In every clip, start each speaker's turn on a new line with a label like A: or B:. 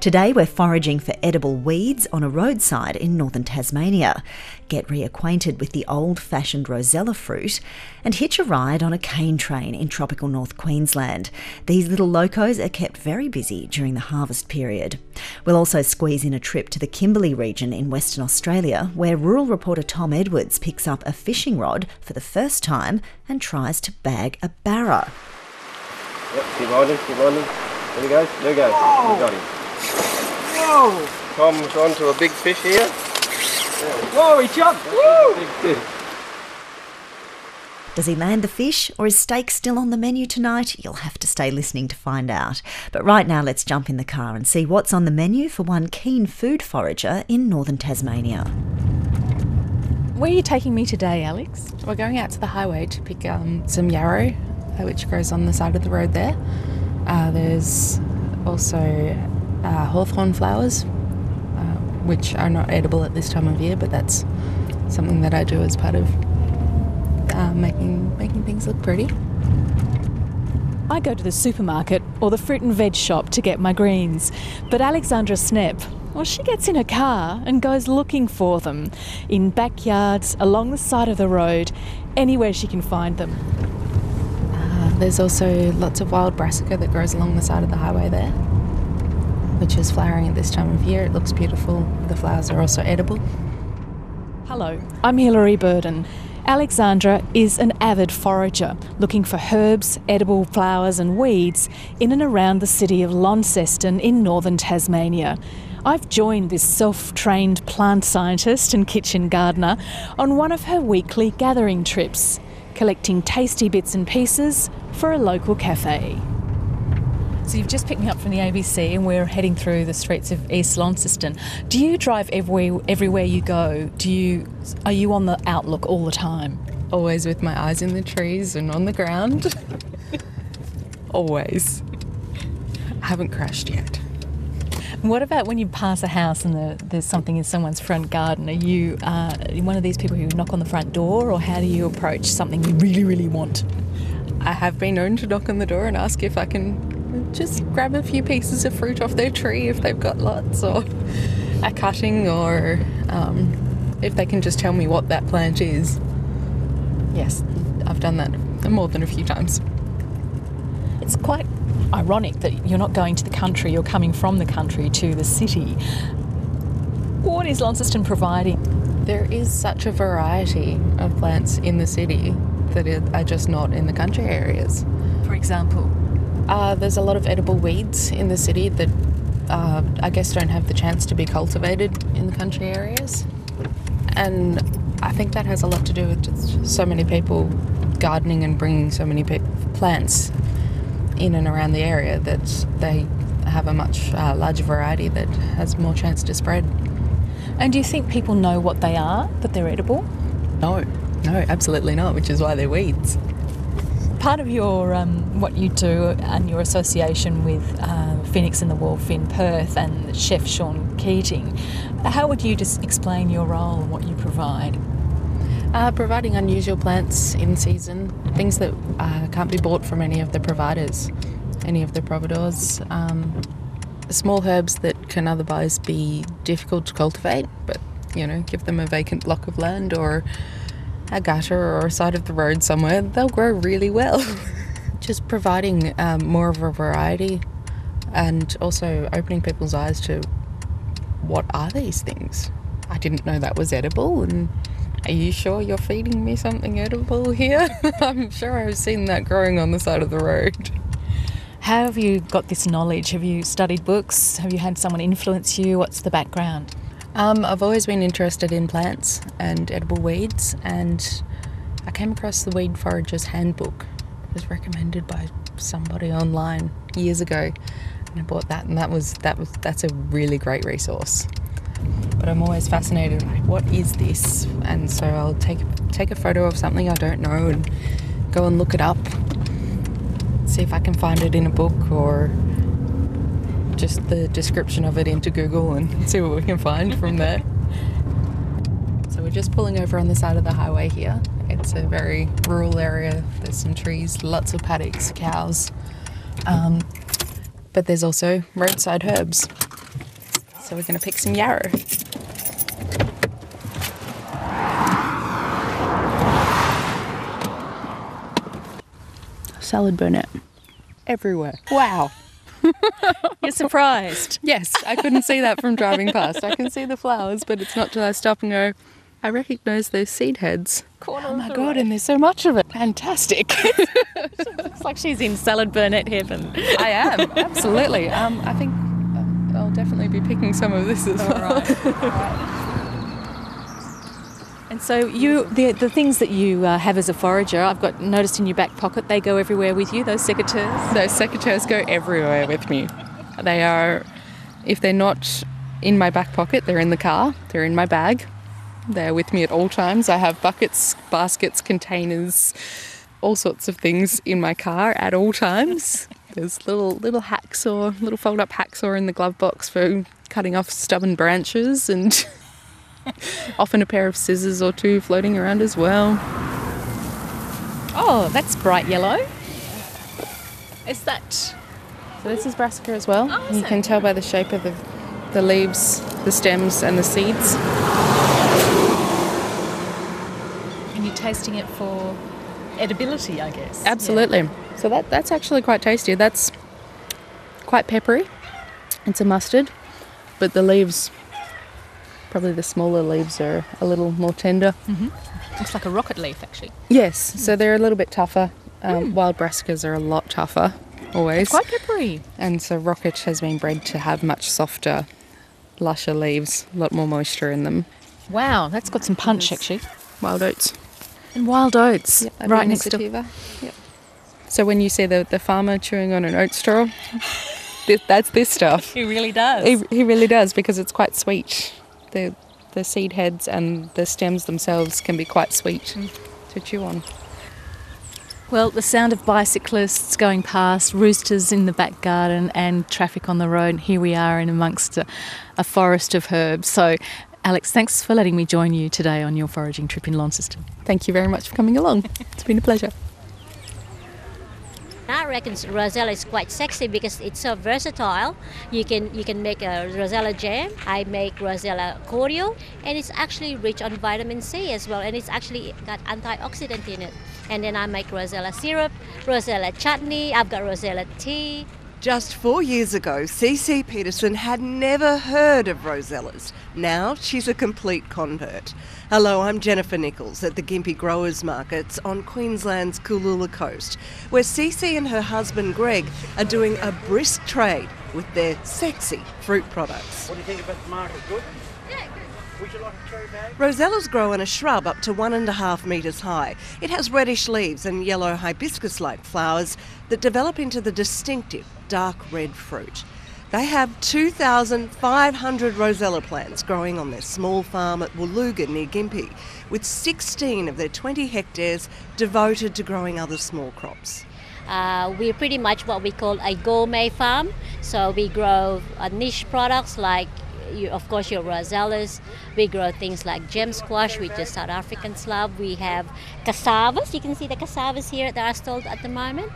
A: Today we're foraging for edible weeds on a roadside in northern Tasmania. Get reacquainted with the old-fashioned rosella fruit and hitch a ride on a cane train in tropical North Queensland. These little locos are kept very busy during the harvest period. We'll also squeeze in a trip to the Kimberley region in Western Australia, where rural reporter Tom Edwards picks up a fishing rod for the first time and tries to bag a barra.
B: Yep, keep riding. There he goes, there he goes.
C: Oh.
B: We got him.
C: Whoa!
B: Tom's on to a big fish here.
C: Whoa, he jumped! Woo!
B: Big fish.
A: Does he land the fish, or is steak still on the menu tonight? You'll have to stay listening to find out. But right now, let's jump in the car and see what's on the menu for one keen food forager in northern Tasmania.
D: Where are you taking me today, Alex?
E: We're going out to the highway to pick some yarrow, which grows on the side of the road there. There's also hawthorn flowers, which are not edible at this time of year, but that's something that I do as part of making things look pretty.
D: I go to the supermarket or the fruit and veg shop to get my greens, but Alexandra Snepp, well, she gets in her car and goes looking for them in backyards, along the side of the road, anywhere she can find them.
E: There's also lots of wild brassica that grows along the side of the highway there, which is flowering at this time of year. It looks beautiful. The flowers are also edible.
D: Hello, I'm Hilary Burden. Alexandra is an avid forager, looking for herbs, edible flowers and weeds in and around the city of Launceston in northern Tasmania. I've joined this self-trained plant scientist and kitchen gardener on one of her weekly gathering trips, collecting tasty bits and pieces for a local cafe. So you've just picked me up from the ABC and we're heading through the streets of East Launceston. Do you drive everywhere you go? Are you on the outlook all the time?
E: Always with my eyes in the trees and on the ground. Always. I haven't crashed yet.
D: What about when you pass a house and there's something in someone's front garden? Are you one of these people who knock on the front door, or how do you approach something you really, really want?
E: I have been known to knock on the door and ask if I can just grab a few pieces of fruit off their tree if they've got lots, or a cutting, or if they can just tell me what that plant is. Yes, I've done that more than a few times.
D: It's quite ironic that you're not going to the country, you're coming from the country to the city. What is Launceston providing?
E: There is such a variety of plants in the city that are just not in the country areas.
D: For example?
E: There's a lot of edible weeds in the city that I guess don't have the chance to be cultivated in the country areas. And I think that has a lot to do with just so many people gardening and bringing so many plants in and around the area that they have a much larger variety that has more chance to spread.
D: And do you think people know what they are, that they're edible?
E: No, absolutely not, which is why they're weeds.
D: Part of your what you do and your association with Phoenix and the Wolf in Perth and Chef Sean Keating, how would you just explain your role and what you provide?
E: Providing unusual plants in season, things that can't be bought from any of the providers, any of the providors. Small herbs that can otherwise be difficult to cultivate, but give them a vacant block of land or a gutter or a side of the road somewhere, they'll grow really well. Just providing more of a variety and also opening people's eyes to what are these things? I didn't know that was edible, and are you sure you're feeding me something edible here? I'm sure I've seen that growing on the side of the road.
D: How have you got this knowledge? Have you studied books? Have you had someone influence you? What's the background?
E: I've always been interested in plants and edible weeds, and I came across the Weed Forager's Handbook. It was recommended by somebody online years ago, and I bought that, and that's a really great resource. But I'm always fascinated, like, what is this? And so I'll take a photo of something I don't know and go and look it up, see if I can find it in a book or just the description of it into Google and see what we can find from there. So we're just pulling over on the side of the highway here. It's a very rural area. There's some trees, lots of paddocks, cows, but there's also roadside herbs. So we're going to pick some yarrow. Salad burnet everywhere. Wow.
D: You're surprised.
E: Yes, I couldn't see that from driving past. I can see the flowers, but it's not till I stop and go, I recognise those seed heads. Oh my God, and there's so much of it. Fantastic.
D: Looks like she's in salad burnet heaven.
E: I am, absolutely. I think I'll definitely be picking some of this as well.
D: Right. And so the things that you have as a forager, I've got noticed in your back pocket, they go everywhere with you, those secateurs?
E: Those secateurs go everywhere with me. They are, if they're not in my back pocket, they're in the car, they're in my bag. They're with me at all times. I have buckets, baskets, containers, all sorts of things in my car at all times. There's little hacksaw, little fold-up hacksaw in the glove box for cutting off stubborn branches, and often a pair of scissors or two floating around as well.
D: Oh, that's bright yellow. Is that...
E: So this is brassica as well.
D: Oh,
E: You can tell by the shape of the leaves, the stems and the seeds.
D: And you're tasting it for edibility, I guess.
E: Absolutely.
D: Yeah.
E: So that's actually quite tasty. That's quite peppery. It's a mustard, but the leaves, probably the smaller leaves, are a little more tender.
D: Looks like a rocket leaf, actually.
E: Yes, so they're a little bit tougher. Wild brassicas are a lot tougher, always.
D: It's quite peppery.
E: And so rocket has been bred to have much softer, lusher leaves, a lot more moisture in them.
D: Wow, that's got some punch, actually.
E: Wild oats.
D: And wild oats, right next to...
E: Sativa. Yep. So when you see the farmer chewing on an oat straw, that's this stuff.
D: He really does.
E: He really does, because it's quite sweet. The seed heads and the stems themselves can be quite sweet to chew on.
D: Well, the sound of bicyclists going past, roosters in the back garden and traffic on the road, and here we are in amongst a forest of herbs. So, Alex, thanks for letting me join you today on your foraging trip in Launceston.
E: Thank you very much for coming along. It's been a pleasure.
F: I reckon Rosella is quite sexy because it's so versatile. You can make a Rosella jam. I make Rosella cordial, and it's actually rich on vitamin C as well, and it's actually got antioxidant in it. And then I make Rosella syrup, Rosella chutney, I've got Rosella tea.
G: Just 4 years ago, CC Peterson had never heard of Rosellas. Now she's a complete convert. Hello, I'm Jennifer Nichols at the Gympie Growers Markets on Queensland's Cooloola coast, where CC and her husband Greg are doing a brisk trade with their sexy fruit products.
B: What do you think about the market? Good? Yeah, good. Would you like a cherry bag?
G: Rosella's grow in a shrub up to 1.5 metres high. It has reddish leaves and yellow hibiscus-like flowers that develop into the distinctive dark red fruit. They have 2,500 Rosella plants growing on their small farm at Woolooga near Gympie, with 16 of their 20 hectares devoted to growing other small crops.
F: We're pretty much what we call a gourmet farm. So we grow niche products like, of course, your Rosellas. We grow things like gem squash, which is South African slab. We have cassavas. You can see the cassavas here that are stalled at the moment.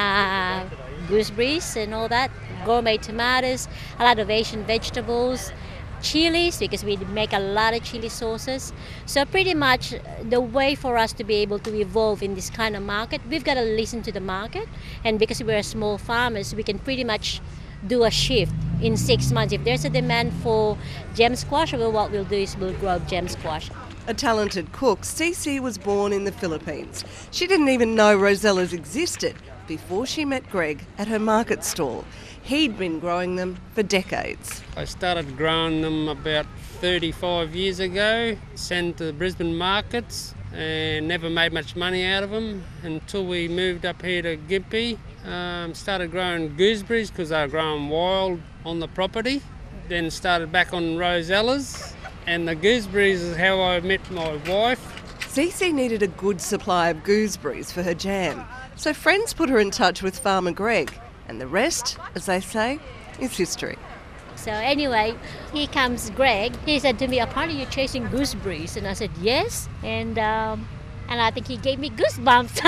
F: Gooseberries and all that. Gourmet tomatoes, a lot of Asian vegetables, chilies, because we make a lot of chili sauces. So pretty much the way for us to be able to evolve in this kind of market, we've got to listen to the market. And because we're small farmers, we can pretty much do a shift in 6 months. If there's a demand for gem squash, well, what we'll do is we'll grow gem squash.
G: A talented cook, Cece was born in the Philippines. She didn't even know Rosellas existed before she met Greg at her market stall. He'd been growing them for decades.
H: I started growing them about 35 years ago, sent to the Brisbane markets, and never made much money out of them until we moved up here to Gympie. Started growing gooseberries because they were growing wild on the property. Then started back on Rosellas, and the gooseberries is how I met my wife.
G: Cece needed a good supply of gooseberries for her jam, so friends put her in touch with farmer Greg, and the rest, as they say, is history.
F: So anyway, here comes Greg. He said to me, apparently you're chasing gooseberries. And I said, yes. And I think he gave me goosebumps.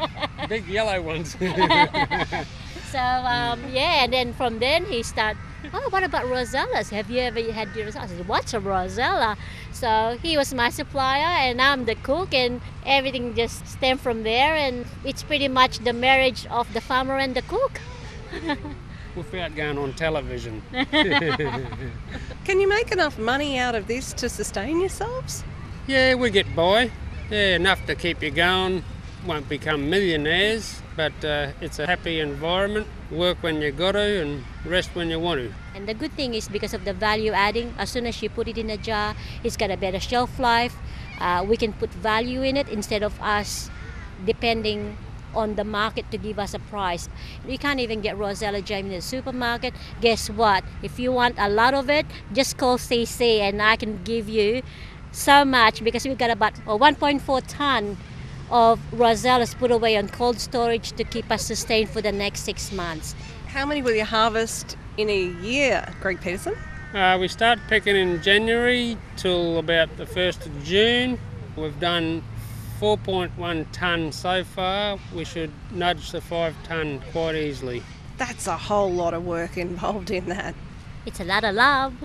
H: Big yellow ones.
F: So, yeah, and then from then he started oh, what about rosellas? Have you ever had the rosella? I said, what's a rosella? So he was my supplier and I'm the cook, and everything just stemmed from there, and it's pretty much the marriage of the farmer and the cook.
H: Without going on television.
G: Can you make enough money out of this to sustain yourselves?
H: Yeah, we get by. Yeah, enough to keep you going. Won't become millionaires, but it's a happy environment. Work when you got to and rest when you want to.
F: And the good thing is, because of the value adding, as soon as you put it in a jar, it's got a better shelf life. We can put value in it instead of us depending on the market to give us a price. You can't even get rosella jam in the supermarket. Guess what? If you want a lot of it, just call CC and I can give you so much, because we've got about 1.4 ton of rosellas put away on cold storage to keep us sustained for the next 6 months.
G: How many will you harvest in a year, Greg Peterson?
H: We start picking in January till about the 1st of June. We've done 4.1 tonne so far. We should nudge the 5 tonne quite easily.
G: That's a whole lot of work involved in that.
F: It's a lot of love.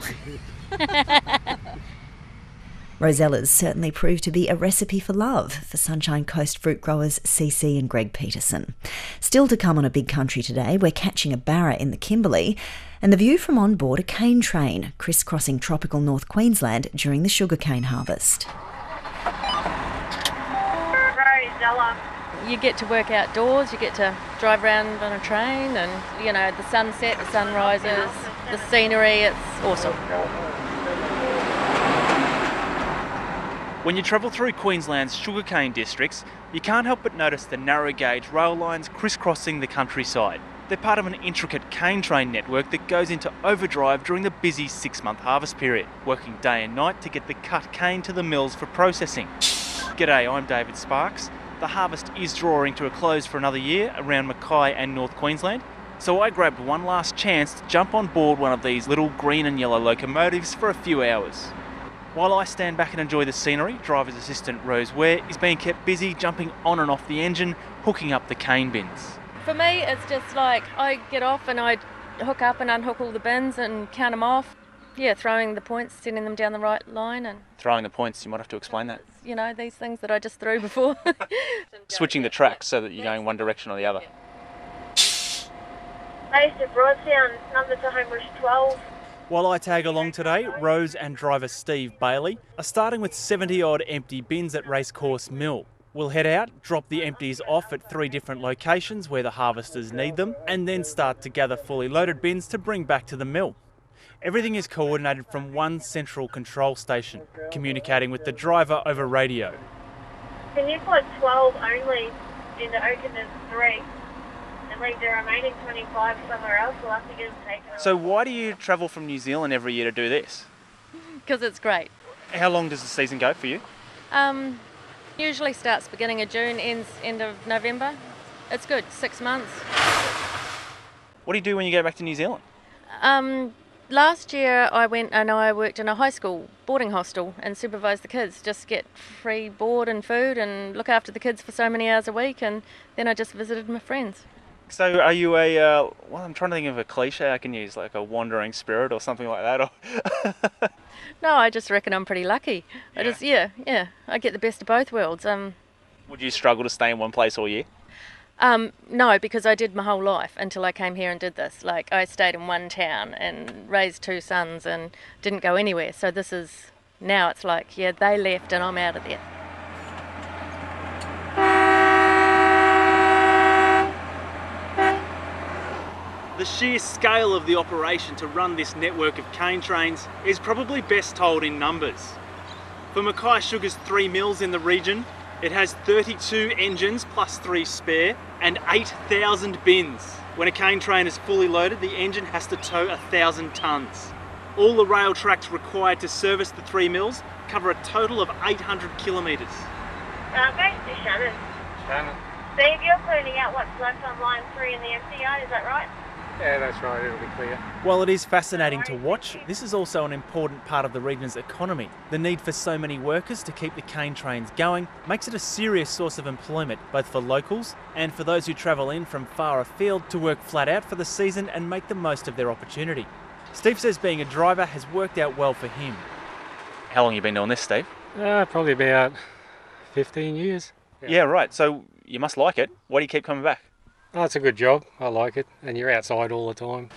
A: Rosellas certainly proved to be a recipe for love for Sunshine Coast fruit growers CC and Greg Peterson. Still to come on A Big Country today, we're catching a barra in the Kimberley and the view from on board a cane train crisscrossing tropical North Queensland during the sugarcane harvest.
I: Rosella. You get to work outdoors, you get to drive around on a train, and you know, the sunset, the sunrises, the scenery, it's awesome.
J: When you travel through Queensland's sugarcane districts, you can't help but notice the narrow gauge rail lines crisscrossing the countryside. They're part of an intricate cane train network that goes into overdrive during the busy 6-month harvest period, working day and night to get the cut cane to the mills for processing. G'day, I'm David Sparks. The harvest is drawing to a close for another year around Mackay and North Queensland, so I grabbed one last chance to jump on board one of these little green and yellow locomotives for a few hours. While I stand back and enjoy the scenery, driver's assistant Rose Ware is being kept busy jumping on and off the engine, hooking up the cane bins.
I: For me, it's just like I get off and I hook up and unhook all the bins and count them off. Yeah, throwing the points, sending them down the right line. And
J: Throwing the points, you might have to explain that.
I: you know, these things that I just threw before.
J: Switching the tracks so that you're going one direction or the other.
I: Base of Broadsound, number to Homebush 12.
J: While I tag along today, Rose and driver Steve Bailey are starting with 70-odd empty bins at Racecourse Mill. We'll head out, drop the empties off at 3 different locations where the harvesters need them, and then start to gather fully loaded bins to bring back to the mill. Everything is coordinated from one central control station, communicating with the driver over radio.
I: Can you put 12 only in the Oakenden 3 and leave the remaining 25 somewhere else? We'll have to get them taken.
J: So why do you travel from New Zealand every year to do this?
I: Because it's great.
J: How long does the season go for you?
I: Usually starts beginning of June, ends end of November. It's good, 6 months.
J: What do you do when you go back to New Zealand?
I: Last year I went and I worked in a high school boarding hostel and supervised the kids, just get free board and food and look after the kids for so many hours a week, and then I just visited my friends.
J: So are you well, I'm trying to think of a cliche I can use, like a wandering spirit or something like that? Or
I: No, I just reckon I'm pretty lucky.
J: Yeah.
I: I get the best of both worlds.
J: Would you struggle to stay in one place all year?
I: No, because I did my whole life until I came here and did this. Like, I stayed in one town and raised 2 sons and didn't go anywhere. So this is, now it's like, yeah, they left and I'm out of there.
J: The sheer scale of the operation to run this network of cane trains is probably best told in numbers. For Mackay Sugar's 3 mills in the region, it has 32 engines plus 3 spare and 8,000 bins. When a cane train is fully loaded, the engine has to tow 1,000 tonnes. All the rail tracks required to service the 3 mills cover a total of 800 kilometres.
I: Based to Shannon.
B: Shannon.
I: Steve, you're cleaning out what's left on line 3 in the empty yard, is that right?
K: Yeah, that's right, it'll be clear.
J: While it is fascinating to watch, this is also an important part of the region's economy. The need for so many workers to keep the cane trains going makes it a serious source of employment, both for locals and for those who travel in from far afield to work flat out for the season and make the most of their opportunity. Steve says being a driver has worked out well for him. How long have you been doing this, Steve?
K: Probably about 15 years.
J: Yeah, right. So you must like it. Why do you keep coming back?
K: Oh, it's a good job. I like it. And you're outside all the time.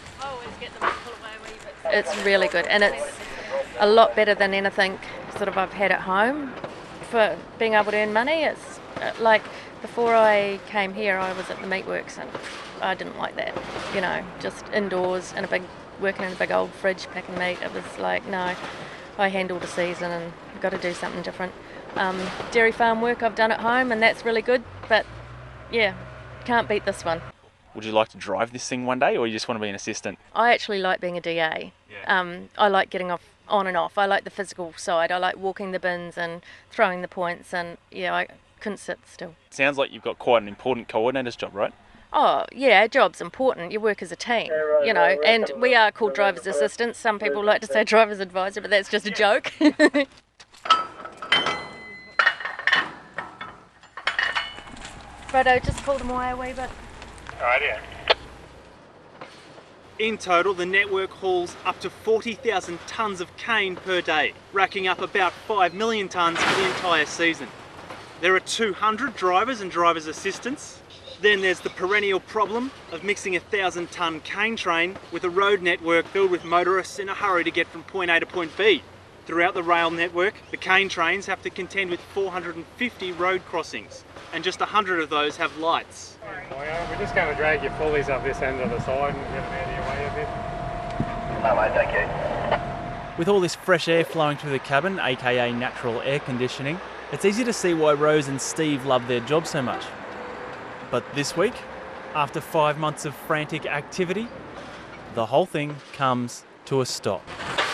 I: It's really good, and it's a lot better than anything sort of I've had at home. For being able to earn money, it's like before I came here, I was at the meatworks and I didn't like that. You know, just indoors and working in a big old fridge packing meat. It was like, no, I handle the season and I've got to do something different. Dairy farm work I've done at home, and that's really good, but yeah, can't beat this one.
J: Would you like to drive this thing one day, or you just want to be an assistant?
I: I actually like being a DA. I like getting on and off. I like the physical side. I like walking the bins and throwing the points, and yeah, I couldn't sit still.
J: Sounds like you've got quite an important coordinator's job, right?
I: Oh yeah, a job's important. You work as a team, you know, and we are called driver's assistants. Some people like to say driver's advisor, but that's just a joke. Righto, just pull them away a wee bit.
K: Alright, yeah.
J: In total, the network hauls up to 40,000 tonnes of cane per day, racking up about 5 million tonnes for the entire season. There are 200 drivers and drivers' assistants. Then there's the perennial problem of mixing a 1,000-tonne cane train with a road network filled with motorists in a hurry to get from point A to point B. Throughout the rail network, the cane trains have to contend with 450 road crossings, and just 100 of those have lights.
K: We're just going to drag your pulleys up this end of the side and get them out of your way a bit.
B: No, mate, thank you.
J: With all this fresh air flowing through the cabin, aka natural air conditioning, it's easy to see why Rose and Steve love their job so much. But this week, after 5 months of frantic activity, the whole thing comes to a stop.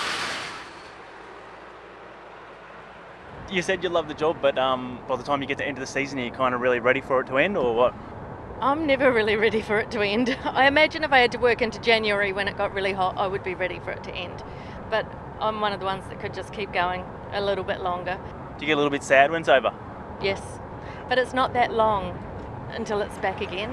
J: You said you love the job, but by the time you get to the end of the season, are you kind of really ready for it to end, or what?
I: I'm never really ready for it to end. I imagine if I had to work into January when it got really hot, I would be ready for it to end. But I'm one of the ones that could just keep going a little bit longer.
J: Do you get a little bit sad when it's over?
I: Yes, but it's not that long until it's back again.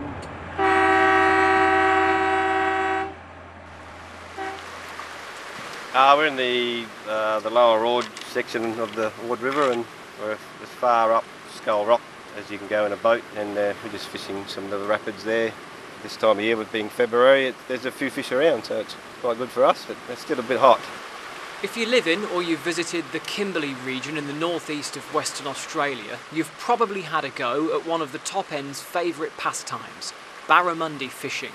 B: We're in the lower Ord section of the Ord River, and we're as far up Skull Rock as you can go in a boat, and we're just fishing some of the rapids there. This time of year, with being February, there's a few fish around, so it's quite good for us, but it's still a bit hot.
C: If you live in or you've visited the Kimberley region in the northeast of Western Australia, you've probably had a go at one of the top end's favourite pastimes, barramundi fishing.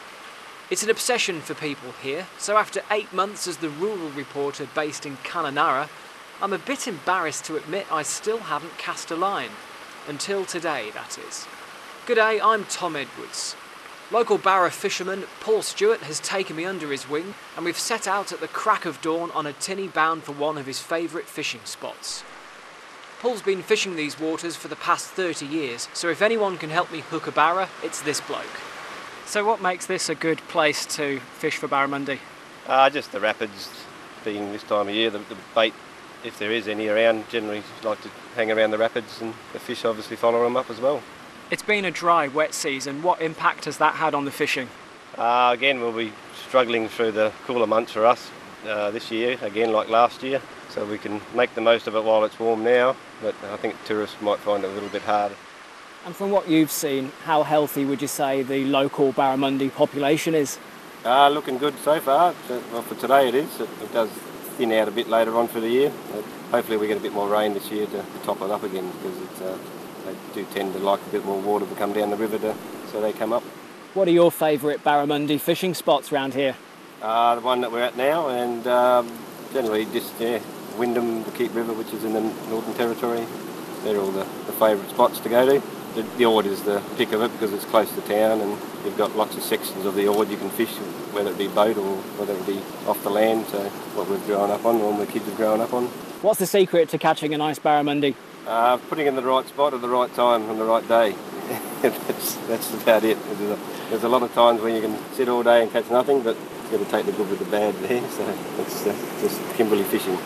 C: It's an obsession for people here, so after 8 months as the rural reporter based in Kununurra, I'm a bit embarrassed to admit I still haven't cast a line. Until today, that is. G'day, I'm Tom Edwards. Local Barra fisherman Paul Stewart has taken me under his wing, and we've set out at the crack of dawn on a tinny bound for one of his favourite fishing spots. Paul's been fishing these waters for the past 30 years, so if anyone can help me hook a barra, it's this bloke. So what makes this a good place to fish for barramundi?
B: Just the rapids being this time of year, the bait, if there is any around, generally like to hang around the rapids, and the fish obviously follow them up as well.
C: It's been a dry, wet season. What impact has that had on the fishing?
B: Again, we'll be struggling through the cooler months for us this year, again like last year, so we can make the most of it while it's warm now, but I think tourists might find it a little bit harder.
C: And from what you've seen, how healthy would you say the local barramundi population is?
B: Looking good so far. Well, for today it is. It does thin out a bit later on for the year. But hopefully we get a bit more rain this year to top it up again, because they do tend to like a bit more water to come down the river, so they come up. What are your favourite barramundi fishing spots around here? The one that we're at now, and generally just Wyndham, the Keep River, which is in the Northern Territory. They're all the favourite spots to go to. The Ord is the pick of it because it's close to town, and you've got lots of sections of the Ord you can fish, whether it be boat or whether it be off the land, so what we've grown up on, all my kids have grown up on. What's the secret to catching a nice barramundi? Putting in the right spot at the right time on the right day. that's about it. There's a lot of times when you can sit all day and catch nothing, but you've got to take the good with the bad there. So it's just Kimberley fishing.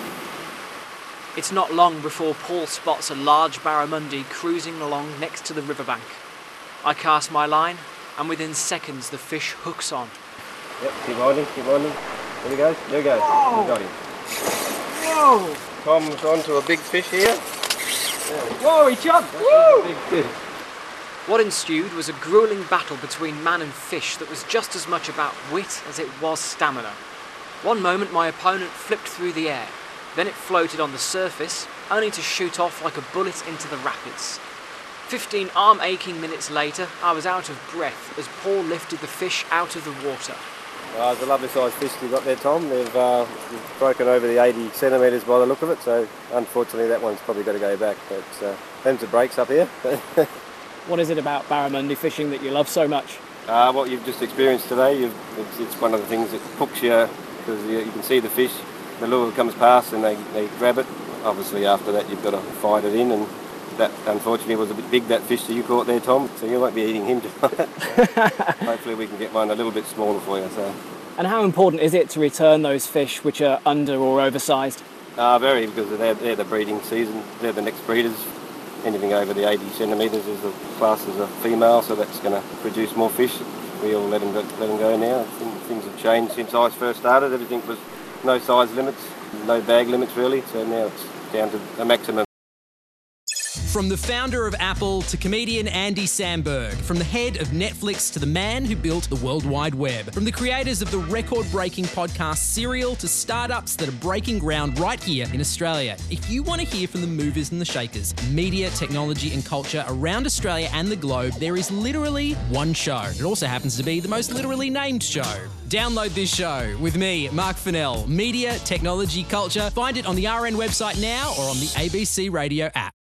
C: It's not long before Paul spots a large barramundi cruising along next to the riverbank. I cast my line, and within seconds the fish hooks on.
B: Yep, keep winding. There we go. We got him.
C: Whoa!
B: Tom's on to a big fish here.
C: Whoa, he jumped! Woo!
B: Big fish.
C: What ensued was a gruelling battle between man and fish that was just as much about wit as it was stamina. One moment my opponent flipped through the air, then it floated on the surface, only to shoot off like a bullet into the rapids. 15 arm-aching minutes later, I was out of breath as Paul lifted the fish out of the water.
B: It's a lovely sized fish you've got there, Tom. They've broken over the 80 centimetres by the look of it, so unfortunately that one's probably got to go back. But them's the breaks up here.
C: What is it about barramundi fishing that you love so much?
B: What you've just experienced today, it's one of the things that hooks you, because you can see the fish, the lure comes past and they grab it. Obviously after that you've got to fight it in, and that unfortunately was a bit big, that fish that you caught there, Tom, so you won't be eating him tonight. Hopefully we can get one a little bit smaller for you. So.
C: And how important is it to return those fish which are under or oversized?
B: Very, because they're the breeding season, they're the next breeders. Anything over the 80 centimetres is classed as a female, so that's going to produce more fish. We all let them go now. Things have changed since I first started. Everything was no size limits, no bag limits really, so now it's down to a maximum.
L: From the founder of Apple to comedian Andy Samberg, from the head of Netflix to the man who built the World Wide Web, from the creators of the record-breaking podcast Serial to startups that are breaking ground right here in Australia. If you want to hear from the movers and the shakers, media, technology and culture around Australia and the globe, there is literally one show. It also happens to be the most literally named show. Download this show with me, Mark Fennell. Media, technology, culture. Find it on the RN website now or on the ABC Radio app.